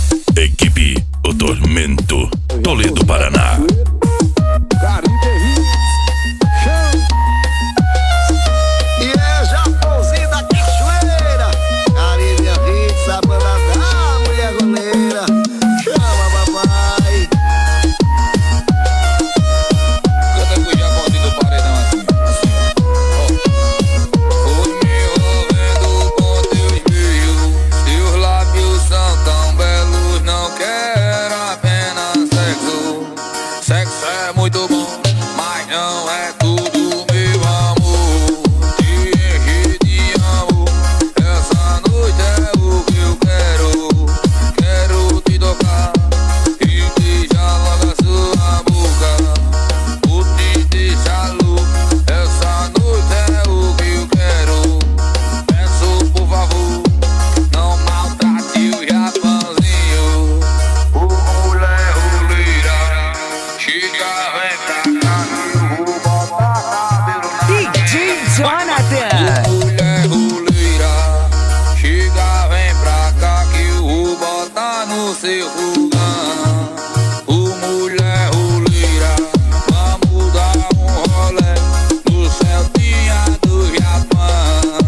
Equipe O Tormento, Toledo, Paraná. Caribe Hits, chão. E é Japãozinho da Cachoeira. Caribe Hits, a banda da mulher goleira. Chama, papai. Canta com o Japãozinho do paredão assim, ó. Fui me envolvendo com teus beijos. Teus lábios são tão belos, não quero apenas sexo. Sexo é muito bom, mas não é tudo, meu amor. Te encher de amor, essa noite é o que eu quero. Quero te tocar e beijar logo a sua boca. Vou te deixar louco, essa noite é o que eu quero. Peço por favor, não maltrate o Japãozinho. Ô mulher roleira, chega, vem pra cá que eu vou botar cabelo na DJ Jonathan. mulher roleira, chega, vem pra cá que eu vou botar no seu fogão. Ô mulher roleira, vamos dar um rolê no Celtinha do Japão.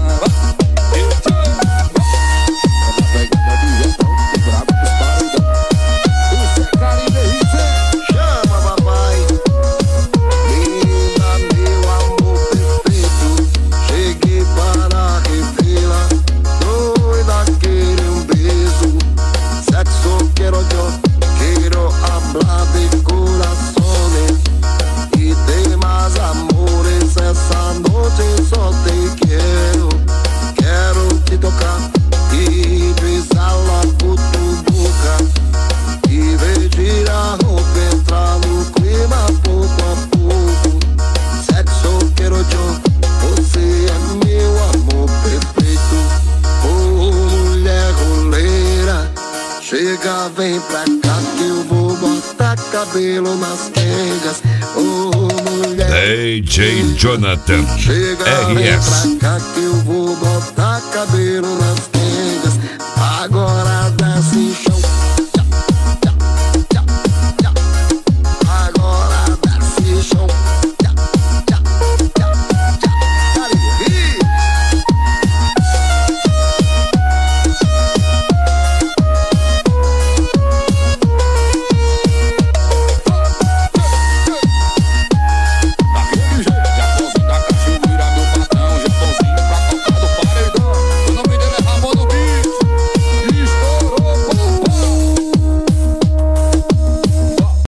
Na pegada do Japão, tô bravo com os paredão. Isso é Caribe Hits, Chama, papai. Linda, meu amor perfeito. Cheguei para revê-la. Doida, quero um beijo. Sexo quero yo. Quiero hablar de corazones y de más amores. Essa noite só te quero. Quero te tocar e beijar logo tu boca. E vestir a roupa, entrar no clima pouco a pouco. Sexo quero yo, você é meu amor perfeito. Oh, mulher roleira, chega, vem pra cá que eu vou botar cabelo nas quengas. Oh, mulher DJ Jonathan, chega, vem RS. pra cá que eu vou botar cabelo nas quengas. Agora desce.